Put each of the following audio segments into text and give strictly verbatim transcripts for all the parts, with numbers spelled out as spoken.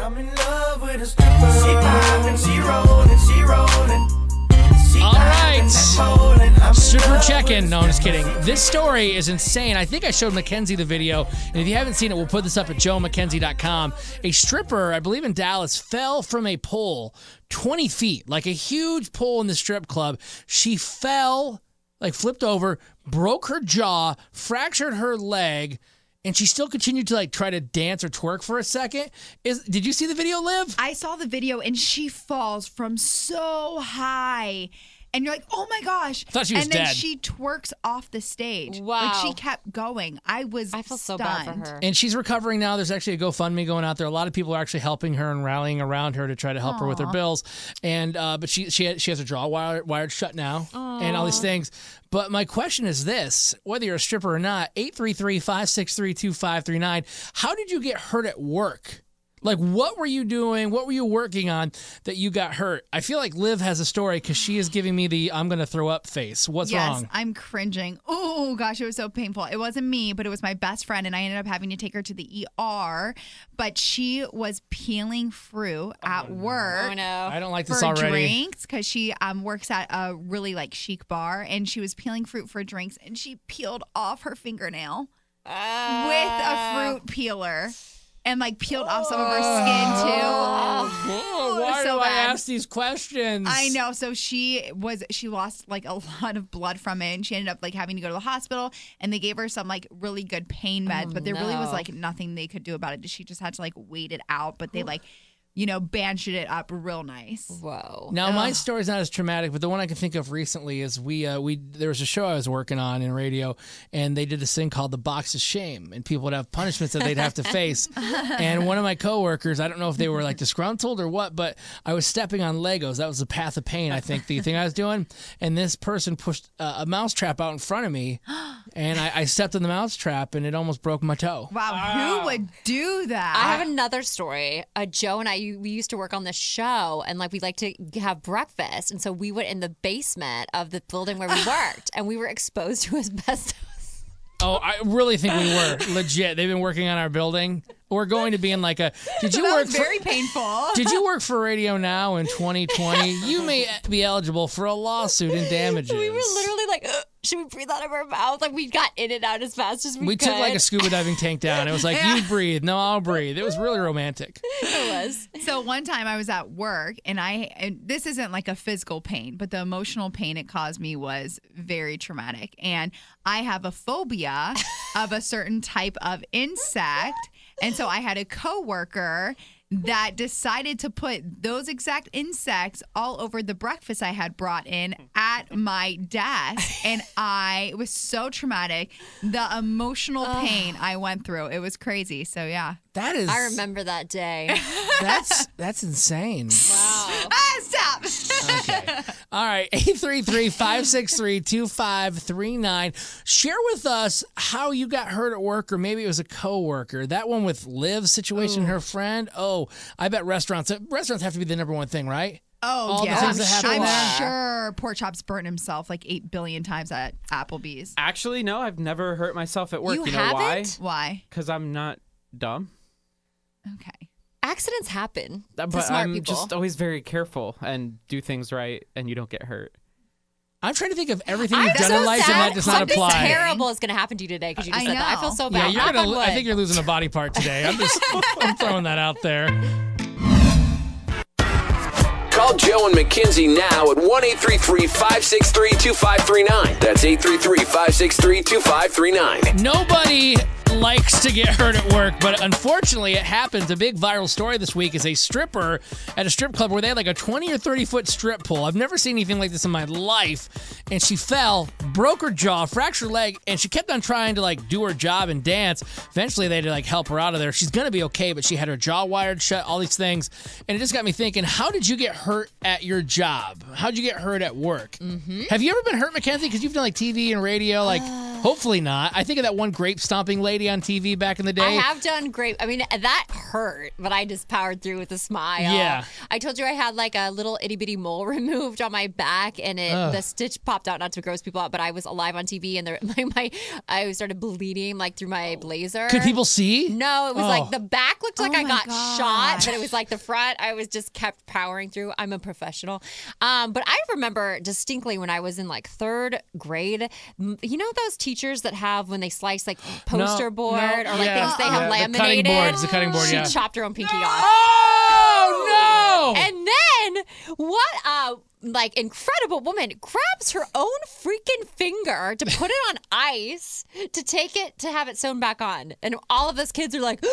I'm in love with a stripper. She poppin', she rollin', she rollin'. All right. Stripper check-in. No, I'm just kidding. This story is insane. I think I showed Mackenzie the video, and if you haven't seen it, we'll put this up at joe mackenzie dot com. A stripper, I believe in Dallas, fell from a pole twenty feet, like a huge pole in the strip club. She fell, like flipped over, broke her jaw, fractured her leg, and she still continued to like try to dance or twerk for a second. Is did you see the video, Liv? I saw the video, and she falls from so high. And you're like, oh my gosh. I thought she was and then dead. she twerks off the stage. Wow. Like she kept going. I was I feel stunned. so bad for her. And she's recovering now. There's actually a GoFundMe going out there. A lot of people are actually helping her and rallying around her to try to help Aww. her with her bills. And uh, but she she has, she has her jaw wired, wired shut now, Aww. and all these things. But my question is this: whether you're a stripper or not, eight three three, five six three, two five three nine. How did you get hurt at work? Like, what were you doing? What were you working on that you got hurt? I feel like Liv has a story because she is giving me the I'm going to throw up face. What's yes, wrong? I'm cringing. Oh, gosh, it was so painful. It wasn't me, but it was my best friend, and I ended up having to take her to the E R. But she was peeling fruit at work. Oh, no. I don't like this for already. drinks because she um, works at a really, like, chic bar, and she was peeling fruit for drinks, and she peeled off her fingernail Uh, with a fruit peeler. And like peeled off some of her skin too. Oh, why so do bad. I ask these questions? I know. So she was she lost like a lot of blood from it, and she ended up like having to go to the hospital. And they gave her some like really good pain meds, Oh, but there really was no. like nothing they could do about it. She just had to like wait it out. But they like, you know, bandaged it up real nice. Whoa. Now, my story's not as traumatic, but the one I can think of recently is we uh, we there was a show I was working on in radio, and they did this thing called the Box of Shame, and people would have punishments that they'd have to face. And one of my coworkers, I don't know if they were like disgruntled or what, but I was stepping on Legos. That was the path of pain, I think, the thing I was doing. And this person pushed uh, a mouse trap out in front of me, and I, I stepped on the mouse trap, and it almost broke my toe. Wow, who would do that? I have another story. Uh, Joe and I, we used to work on this show, and like we like to have breakfast, and so we went in the basement of the building where we worked, and we were exposed to asbestos. Oh, I really think we were legit. They've been working on our building. We're going to be in like a. Did you that work? was for, very painful. Did you work for Radio Now in twenty twenty? You may be eligible for a lawsuit and damages. We were literally like, should we breathe out of our mouth? Like we got in and out as fast as we, We could. took like a scuba diving tank down. It was like, you breathe. No, I'll breathe. It was really romantic. It was. So one time I was at work, and I and this isn't like a physical pain, but the emotional pain it caused me was very traumatic. And I have a phobia of a certain type of insect. And so I had a coworker that decided to put those exact insects all over the breakfast I had brought in at my desk. And I it was so traumatic. The emotional pain I went through. It was crazy. So yeah. That is. I remember that day. That's that's insane. Wow. Ah, stop. Okay. All right. eight three three, five six three, two five three nine. Share with us how you got hurt at work, or maybe it was a coworker. That one with Liv's situation, Ooh. her friend. Oh, I bet restaurants restaurants have to be the number one thing, right? Oh, All the yeah. things that happen I'm there. sure Pork Chop's burnt himself like eight billion times at Applebee's. Actually, no, I've never hurt myself at work. You You, know why? haven't? Why? Because I'm not dumb. Okay. Accidents happen But to smart I'm people. just always very careful and do things right, and you don't get hurt. I'm trying to think of everything I'm you've done so in life, sad. and that does not Something apply. terrible is going to happen to you today because you just I said that. I know. feel so Yeah, bad. you're Knock gonna. on I wood. think you're losing a body part today. I'm just. I'm throwing that out there. Call Joe and Mackenzie now at one eight three three, five six three, two five three nine. That's eight three three, five six three, two five three nine. Nobody likes to get hurt at work, but unfortunately it happens. A big viral story this week is a stripper at a strip club where they had like a twenty or thirty foot strip pole. I've never seen anything like this in my life. And she fell, broke her jaw, fractured her leg, and she kept on trying to like do her job and dance. Eventually they had to like help her out of there. She's going to be okay, but she had her jaw wired shut, all these things. And it just got me thinking, how did you get hurt at your job? How'd you get hurt at work? Mm-hmm. Have you ever been hurt, Mackenzie? Because you've done like T V and radio, like Hopefully not. I think of that one grape stomping lady on T V back in the day. I have done great. I mean, that hurt, but I just powered through with a smile. Yeah. I told you I had like a little itty bitty mole removed on my back, and it Ugh. the stitch popped out, not to gross people out, but I was alive on T V, and there, my, my I started bleeding like through my blazer. Could people see? No, it was Oh. like the back looked like Oh I my got God. shot, but it was like the front. I was just kept powering through. I'm a professional. Um, but I remember distinctly when I was in like third grade, m- you know those teachers that have when they slice like poster No, board no, or like yeah, things they yeah, have the laminated. cutting boards, the cutting board, She yeah. chopped her own pinky off. Oh, no! And then what uh like incredible woman grabs her own freaking finger to put it on ice to take it to have it sewn back on. And all of us kids are like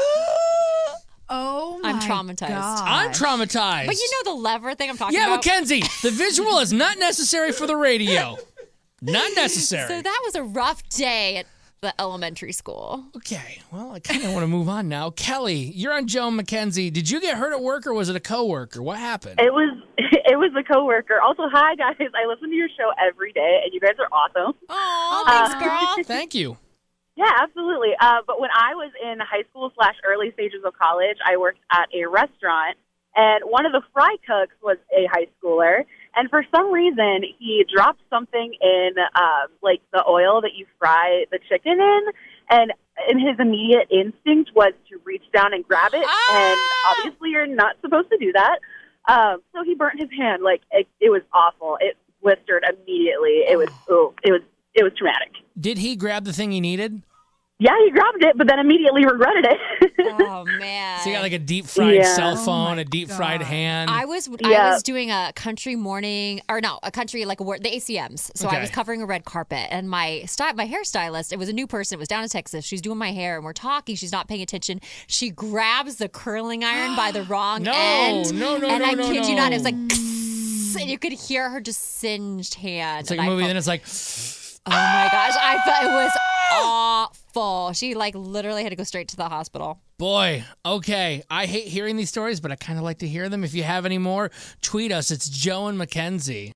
Oh my I'm traumatized. gosh. I'm traumatized. But you know the lever thing I'm talking Yeah, about? Mackenzie, the visual is not necessary for the radio. Not necessary. So that was a rough day at the elementary school. Okay, well, I kind of want to move on now. Kelly, you're on Joe and Mackenzie. Did you get hurt at work or was it a coworker? What happened? It was it was a coworker. Also, hi guys. I listen to your show every day, and you guys are awesome. Oh, thanks, girl. Thank you. Yeah, absolutely. Uh, but when I was in high school slash early stages of college, I worked at a restaurant, and one of the fry cooks was a high schooler. And for some reason, he dropped something in um, like the oil that you fry the chicken in, and and his immediate instinct was to reach down and grab it. Ah! And obviously, you're not supposed to do that. Um, so he burnt his hand. Like it, it was awful. It blistered immediately. It was oh, it was it was traumatic. Did he grab the thing he needed? Yeah, he grabbed it, but then immediately regretted it. Oh man. So you got like a deep fried Yeah. cell Oh phone, my a deep fried God. hand. I was Yeah. I was doing a country morning or no a country like a wor- the A C Ms. So I Okay. was covering a red carpet and my sty- my hairstylist, it was a new person, it was down in Texas. She's doing my hair and we're talking. She's not paying attention. She grabs the curling iron by the wrong No, end. no, no, and no, I no, kid you no. not, it was like and you could hear her just singed hand. it's like and a I movie, felt- then it's like, oh my gosh, I thought it was awful. She like literally had to go straight to the hospital. boy, okay. I hate hearing these stories, but I kind of like to hear them. If you have any more, tweet us. It's Joe and Mackenzie.